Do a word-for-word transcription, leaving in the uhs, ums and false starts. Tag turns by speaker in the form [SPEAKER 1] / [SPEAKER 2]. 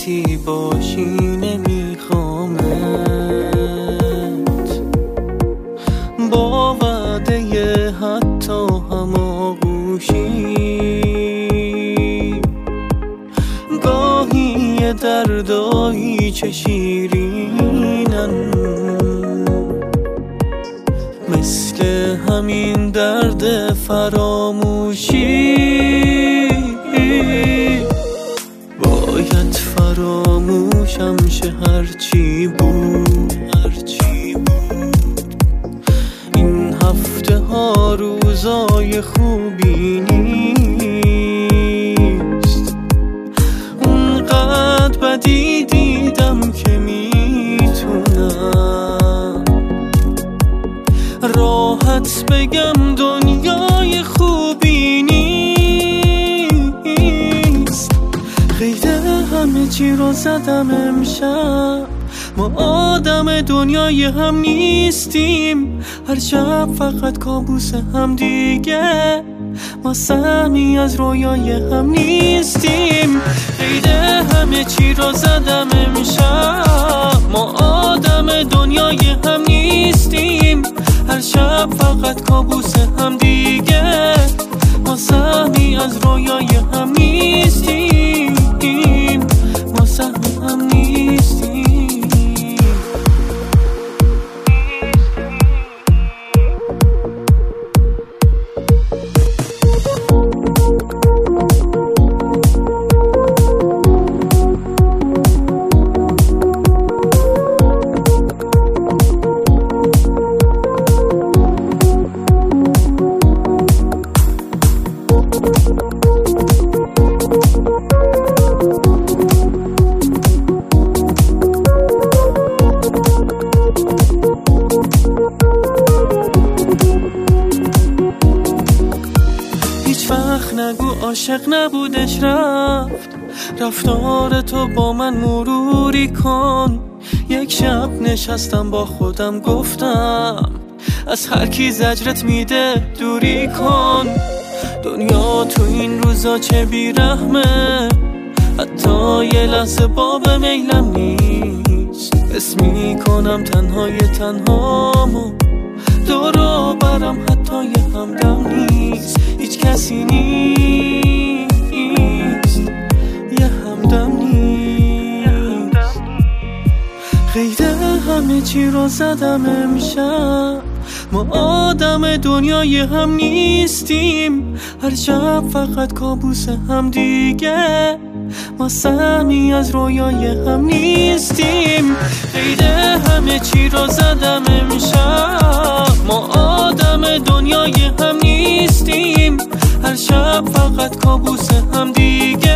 [SPEAKER 1] راحتی باشی نمیخوامت، با وعده حتی هماغوشی گاهی یه دردایی چه شیرینن، مثل همین درد فراموشی باید فراموشم شه هرچی بود هرچی بود. این هفته ها روزای خوبی نیست، اونقدر بدی دیدم که میتونم راحت بگم دنیای خوبی نیست. قید همه چی رو زدم امشب، ما آدم دنیای هم نیستیم، هر شب فقط کابوس هم دیگه، ما سهمی از رویای هم نیستیم. قید همه چی رو زدم امشب، ما آدم دنیای هم نیستیم، هر شب فقط کابوس هم دیگه، ما سهمی از رویای هم نیستیم، ما سهمی هم نیستیم. نگو عاشق نبودش رفت، رفتار تو با من مروری کن. یک شب نشستم با خودم گفتم از هر کی زجرت میده دوری کن. دنیا تو این روزا چه بیرحمه، حتی یه لحظه باب میلم نیست. حس میکنم تنهای تنهامو، دورو برم حتی یه همدم نیست، هیچ کسی نیست، یه همدم نیست. قید همه چی رو زدم امشب، ما آدم دنیای هم نیستیم، هر شب فقط کابوس هم دیگه، ما سهمی از رویای هم نیستیم. قید همه چی رو زدم امشب، ما آدم دنیای هم نیستیم، هر شب فقط کابوس هم دیگه،